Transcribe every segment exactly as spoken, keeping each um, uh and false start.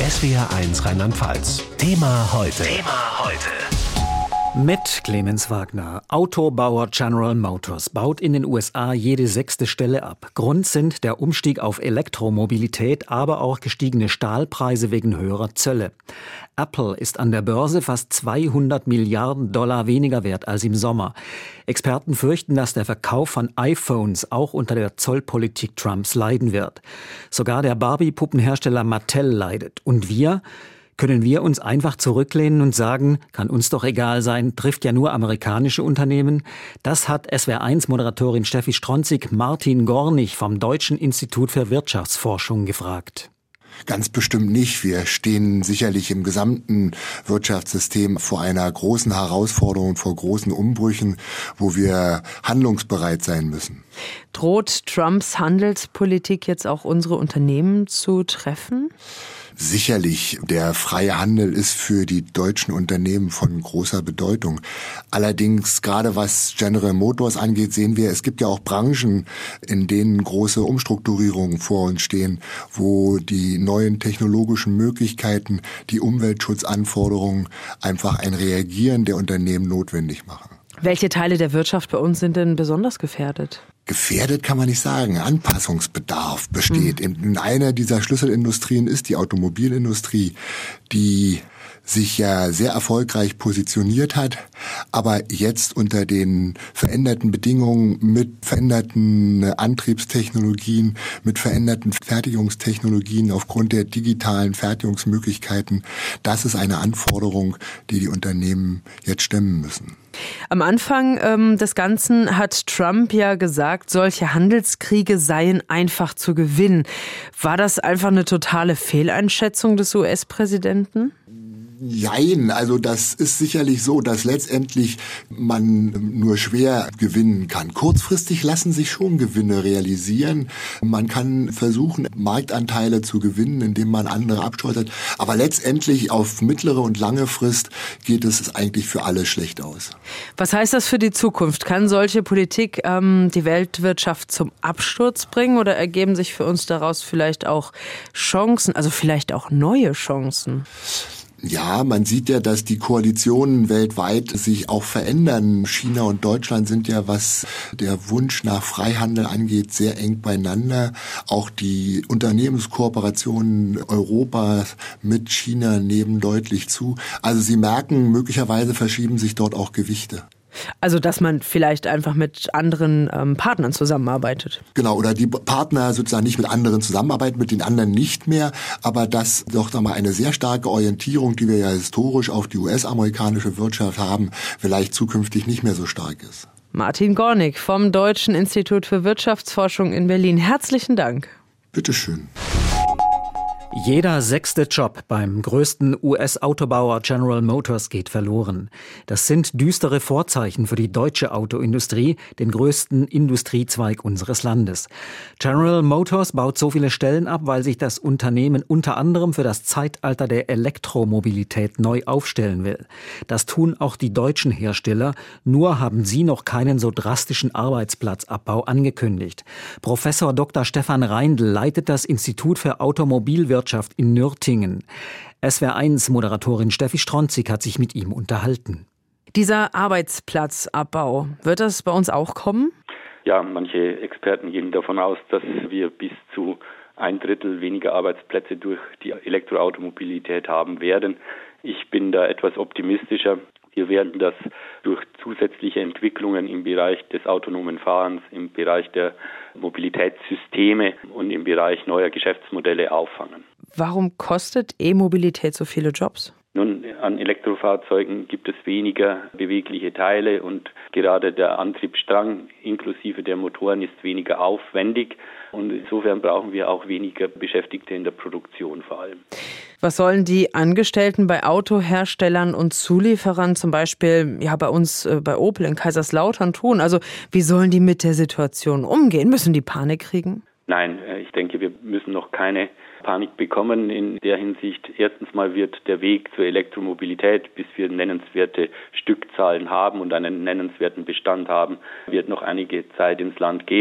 S W R eins Rheinland-Pfalz. Thema heute. Thema heute. Mit Clemens Wagner. Autobauer General Motors baut in den U S A jede sechste Stelle ab. Grund sind der Umstieg auf Elektromobilität, aber auch gestiegene Stahlpreise wegen höherer Zölle. Apple ist an der Börse fast zweihundert Milliarden Dollar weniger wert als im Sommer. Experten fürchten, dass der Verkauf von iPhones auch unter der Zollpolitik Trumps leiden wird. Sogar der Barbie-Puppenhersteller Mattel leidet. Und wir? Können wir uns einfach zurücklehnen und sagen, kann uns doch egal sein, trifft ja nur amerikanische Unternehmen? Das hat S W R eins Moderatorin Steffi Stronzig Martin Gornig vom Deutschen Institut für Wirtschaftsforschung gefragt. Ganz bestimmt nicht. Wir stehen sicherlich im gesamten Wirtschaftssystem vor einer großen Herausforderung, vor großen Umbrüchen, wo wir handlungsbereit sein müssen. Droht Trumps Handelspolitik jetzt auch unsere Unternehmen zu treffen? Sicherlich, der freie Handel ist für die deutschen Unternehmen von großer Bedeutung. Allerdings, gerade was General Motors angeht, sehen wir, es gibt ja auch Branchen, in denen große Umstrukturierungen vor uns stehen, wo die neuen technologischen Möglichkeiten, die Umweltschutzanforderungen einfach ein Reagieren der Unternehmen notwendig machen. Welche Teile der Wirtschaft bei uns sind denn besonders gefährdet? Gefährdet kann man nicht sagen. Anpassungsbedarf besteht. Mhm. In einer dieser Schlüsselindustrien ist die Automobilindustrie, die sich ja sehr erfolgreich positioniert hat, aber jetzt unter den veränderten Bedingungen mit veränderten Antriebstechnologien, mit veränderten Fertigungstechnologien aufgrund der digitalen Fertigungsmöglichkeiten, das ist eine Anforderung, die die Unternehmen jetzt stemmen müssen. Am Anfang ähm, des Ganzen hat Trump ja gesagt, solche Handelskriege seien einfach zu gewinnen. War das einfach eine totale Fehleinschätzung des U S-Präsidenten? Jein, also das ist sicherlich so, dass letztendlich man nur schwer gewinnen kann. Kurzfristig lassen sich schon Gewinne realisieren. Man kann versuchen, Marktanteile zu gewinnen, indem man andere abschottet. Aber letztendlich auf mittlere und lange Frist geht es eigentlich für alle schlecht aus. Was heißt das für die Zukunft? Kann solche Politik ähm, die Weltwirtschaft zum Absturz bringen oder ergeben sich für uns daraus vielleicht auch Chancen, also vielleicht auch neue Chancen? Ja, man sieht ja, dass die Koalitionen weltweit sich auch verändern. China und Deutschland sind ja, was der Wunsch nach Freihandel angeht, sehr eng beieinander. Auch die Unternehmenskooperationen Europas mit China nehmen deutlich zu. Also Sie merken, möglicherweise verschieben sich dort auch Gewichte. Also, dass man vielleicht einfach mit anderen ähm, Partnern zusammenarbeitet. Genau, oder die Partner sozusagen nicht mit anderen zusammenarbeiten, mit den anderen nicht mehr, aber dass doch da mal eine sehr starke Orientierung, die wir ja historisch auf die U S-amerikanische Wirtschaft haben, vielleicht zukünftig nicht mehr so stark ist. Martin Gornig vom Deutschen Institut für Wirtschaftsforschung in Berlin. Herzlichen Dank. Bitteschön. Jeder sechste Job beim größten U S-Autobauer General Motors geht verloren. Das sind düstere Vorzeichen für die deutsche Autoindustrie, den größten Industriezweig unseres Landes. General Motors baut so viele Stellen ab, weil sich das Unternehmen unter anderem für das Zeitalter der Elektromobilität neu aufstellen will. Das tun auch die deutschen Hersteller, nur haben sie noch keinen so drastischen Arbeitsplatzabbau angekündigt. Professor Doktor Stefan Reindl leitet das Institut für Automobilwirtschaft in Nürtingen. S W R eins Moderatorin Steffi Stronzig hat sich mit ihm unterhalten. Dieser Arbeitsplatzabbau, wird das bei uns auch kommen? Ja, manche Experten gehen davon aus, dass wir bis zu ein Drittel weniger Arbeitsplätze durch die Elektroautomobilität haben werden. Ich bin da etwas optimistischer. Wir werden das durch zusätzliche Entwicklungen im Bereich des autonomen Fahrens, im Bereich der Mobilitätssysteme und im Bereich neuer Geschäftsmodelle auffangen. Warum kostet E-Mobilität so viele Jobs? Nun, an Elektrofahrzeugen gibt es weniger bewegliche Teile und gerade der Antriebsstrang inklusive der Motoren ist weniger aufwendig und insofern brauchen wir auch weniger Beschäftigte in der Produktion vor allem. Was sollen die Angestellten bei Autoherstellern und Zulieferern zum Beispiel ja bei uns äh, bei Opel in Kaiserslautern tun? Also wie sollen die mit der Situation umgehen? Müssen die Panik kriegen? Nein, ich denke, wir müssen noch keine Panik bekommen. In der Hinsicht, erstens mal wird der Weg zur Elektromobilität, bis wir nennenswerte Stückzahlen haben und einen nennenswerten Bestand haben, wird noch einige Zeit ins Land gehen.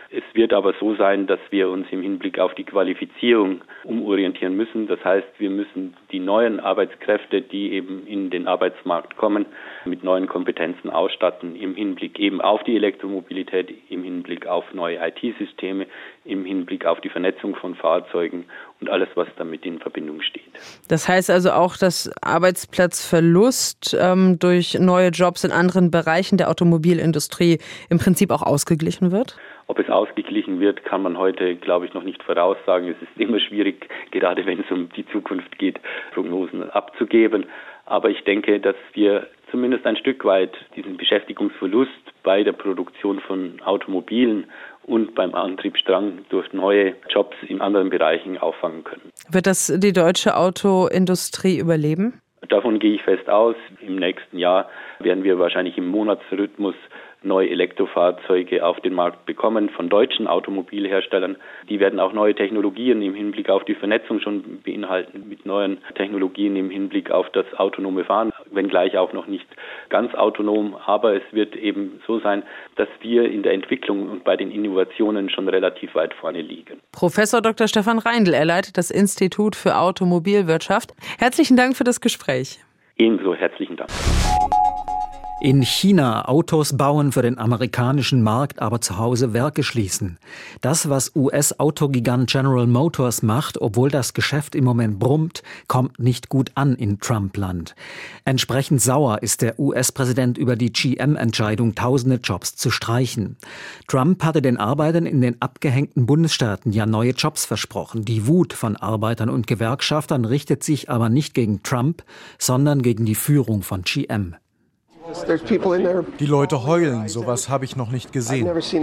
Es wird aber so sein, dass wir uns im Hinblick auf die Qualifizierung umorientieren müssen. Das heißt, wir müssen die neuen Arbeitskräfte, die eben in den Arbeitsmarkt kommen, mit neuen Kompetenzen ausstatten, im Hinblick eben auf die Elektromobilität, im Hinblick auf neue I T-Systeme, im Hinblick auf die Vernetzung von Fahrzeugen und alles, was damit in Verbindung steht. Das heißt also auch, dass Arbeitsplatzverlust ähm, durch neue Jobs in anderen Bereichen der Automobilindustrie im Prinzip auch ausgeglichen wird? Ob es ausgeglichen wird, kann man heute, glaube ich, noch nicht voraussagen. Es ist immer schwierig, gerade wenn es um die Zukunft geht, Prognosen abzugeben. Aber ich denke, dass wir zumindest ein Stück weit diesen Beschäftigungsverlust bei der Produktion von Automobilen und beim Antriebsstrang durch neue Jobs in anderen Bereichen auffangen können. Wird das die deutsche Autoindustrie überleben? Davon gehe ich fest aus. Im nächsten Jahr werden wir wahrscheinlich im Monatsrhythmus neue Elektrofahrzeuge auf den Markt bekommen von deutschen Automobilherstellern. Die werden auch neue Technologien im Hinblick auf die Vernetzung schon beinhalten, mit neuen Technologien im Hinblick auf das autonome Fahren, wenngleich auch noch nicht ganz autonom. Aber es wird eben so sein, dass wir in der Entwicklung und bei den Innovationen schon relativ weit vorne liegen. Professor Doktor Stefan Reindl, er leitet das Institut für Automobilwirtschaft. Herzlichen Dank für das Gespräch. Ebenso herzlichen Dank. In China Autos bauen für den amerikanischen Markt, aber zu Hause Werke schließen. Das, was U S-Autogigant General Motors macht, obwohl das Geschäft im Moment brummt, kommt nicht gut an in Trump-Land. Entsprechend sauer ist der U S-Präsident über die G M-Entscheidung, tausende Jobs zu streichen. Trump hatte den Arbeitern in den abgehängten Bundesstaaten ja neue Jobs versprochen. Die Wut von Arbeitern und Gewerkschaftern richtet sich aber nicht gegen Trump, sondern gegen die Führung von G M. Die Leute heulen, sowas habe ich noch nicht gesehen.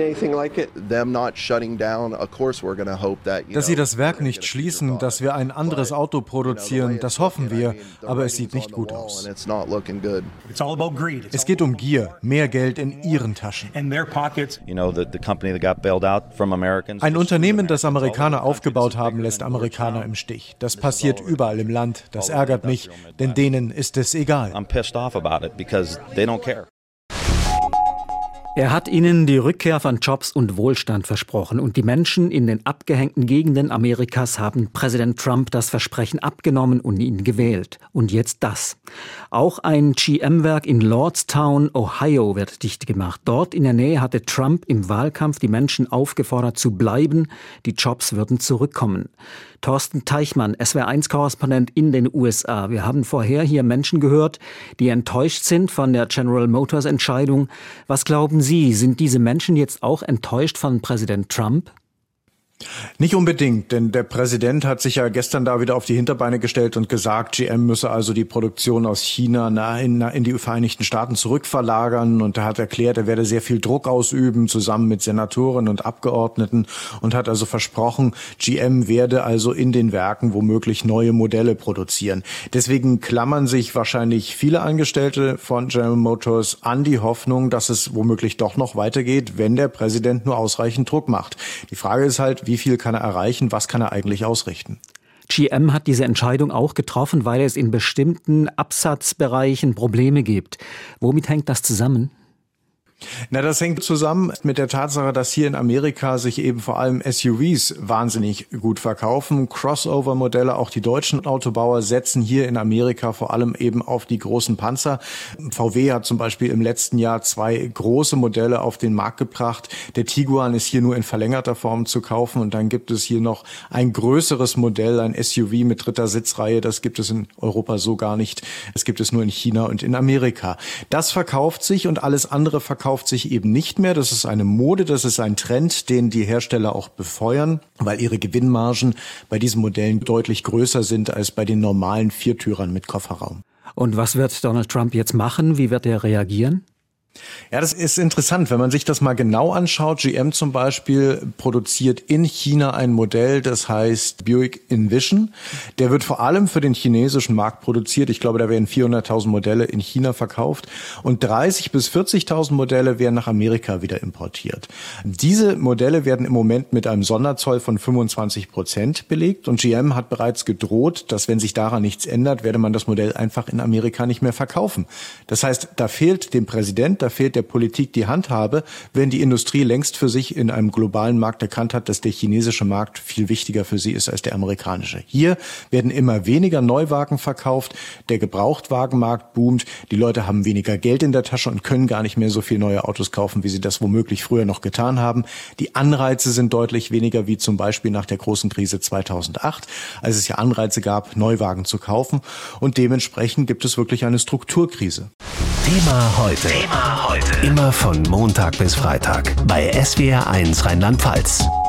Dass sie das Werk nicht schließen, dass wir ein anderes Auto produzieren, das hoffen wir, aber es sieht nicht gut aus. Es geht um Gier, mehr Geld in ihren Taschen. Ein Unternehmen, das Amerikaner aufgebaut haben, lässt Amerikaner im Stich. Das passiert überall im Land. Das ärgert mich, denn denen ist es egal. They don't care. Er hat ihnen die Rückkehr von Jobs und Wohlstand versprochen und die Menschen in den abgehängten Gegenden Amerikas haben Präsident Trump das Versprechen abgenommen und ihn gewählt. Und jetzt das. Auch ein G M-Werk in Lordstown, Ohio, wird dicht gemacht. Dort in der Nähe hatte Trump im Wahlkampf die Menschen aufgefordert zu bleiben. Die Jobs würden zurückkommen. Thorsten Teichmann, S W R eins Korrespondent in den U S A. Wir haben vorher hier Menschen gehört, die enttäuscht sind von der General Motors Entscheidung. Was glauben Sie, sind diese Menschen jetzt auch enttäuscht von Präsident Trump? Nicht unbedingt, denn der Präsident hat sich ja gestern da wieder auf die Hinterbeine gestellt und gesagt, G M müsse also die Produktion aus China in, in die Vereinigten Staaten zurückverlagern, und er hat erklärt, er werde sehr viel Druck ausüben, zusammen mit Senatoren und Abgeordneten, und hat also versprochen, G M werde also in den Werken womöglich neue Modelle produzieren. Deswegen klammern sich wahrscheinlich viele Angestellte von General Motors an die Hoffnung, dass es womöglich doch noch weitergeht, wenn der Präsident nur ausreichend Druck macht. Die Frage ist halt, wie viel kann er erreichen, was kann er eigentlich ausrichten? G M hat diese Entscheidung auch getroffen, weil es in bestimmten Absatzbereichen Probleme gibt. Womit hängt das zusammen? Na, das hängt zusammen mit der Tatsache, dass hier in Amerika sich eben vor allem S U Vs wahnsinnig gut verkaufen. Crossover-Modelle, auch die deutschen Autobauer setzen hier in Amerika vor allem eben auf die großen Panzer. V W hat zum Beispiel im letzten Jahr zwei große Modelle auf den Markt gebracht. Der Tiguan ist hier nur in verlängerter Form zu kaufen, und dann gibt es hier noch ein größeres Modell, ein S U V mit dritter Sitzreihe. Das gibt es in Europa so gar nicht. Das gibt es nur in China und in Amerika. Das verkauft sich, und alles andere verkauft kauft sich eben nicht mehr. Das ist eine Mode, das ist ein Trend, den die Hersteller auch befeuern, weil ihre Gewinnmargen bei diesen Modellen deutlich größer sind als bei den normalen Viertürern mit Kofferraum. Und was wird Donald Trump jetzt machen? Wie wird er reagieren? Ja, das ist interessant, wenn man sich das mal genau anschaut. G M zum Beispiel produziert in China ein Modell, das heißt Buick Envision. Der wird vor allem für den chinesischen Markt produziert. Ich glaube, da werden vierhunderttausend Modelle in China verkauft, und dreißigtausend bis vierzigtausend Modelle werden nach Amerika wieder importiert. Diese Modelle werden im Moment mit einem Sonderzoll von fünfundzwanzig Prozent belegt, und G M hat bereits gedroht, dass, wenn sich daran nichts ändert, werde man das Modell einfach in Amerika nicht mehr verkaufen. Das heißt, da fehlt dem Präsident da fehlt der Politik die Handhabe, wenn die Industrie längst für sich in einem globalen Markt erkannt hat, dass der chinesische Markt viel wichtiger für sie ist als der amerikanische. Hier werden immer weniger Neuwagen verkauft, der Gebrauchtwagenmarkt boomt, die Leute haben weniger Geld in der Tasche und können gar nicht mehr so viel neue Autos kaufen, wie sie das womöglich früher noch getan haben. Die Anreize sind deutlich weniger, wie zum Beispiel nach der großen Krise zweitausendacht, als es ja Anreize gab, Neuwagen zu kaufen. Und dementsprechend gibt es wirklich eine Strukturkrise. Thema heute. Thema heute. Immer von Montag bis Freitag bei S W R eins Rheinland-Pfalz.